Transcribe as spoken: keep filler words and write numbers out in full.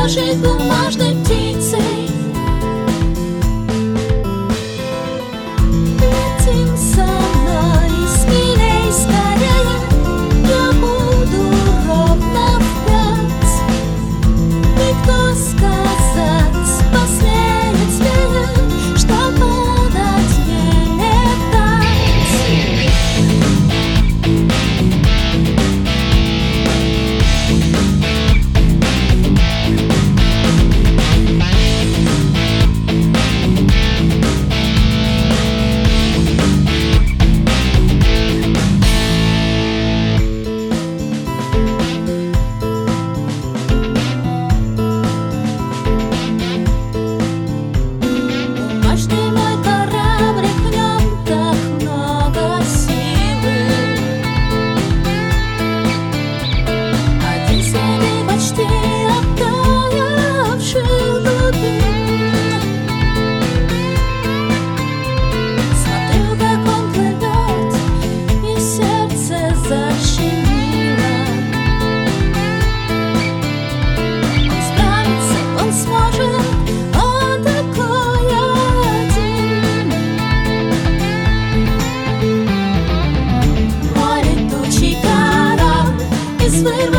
жить бумажной птицей. Летим со мной смелей, скорее, я буду ровно в пять. И кто сказать посмеет смеет, что подать не летать. Бумажный мой кораблик, в нем так много силы. Один среди почти оттаявших глубин. Смотрю, как он плывет, и сердце защемило. Он справится, он сможет, он такой один. Мой летучий корабль из вырубки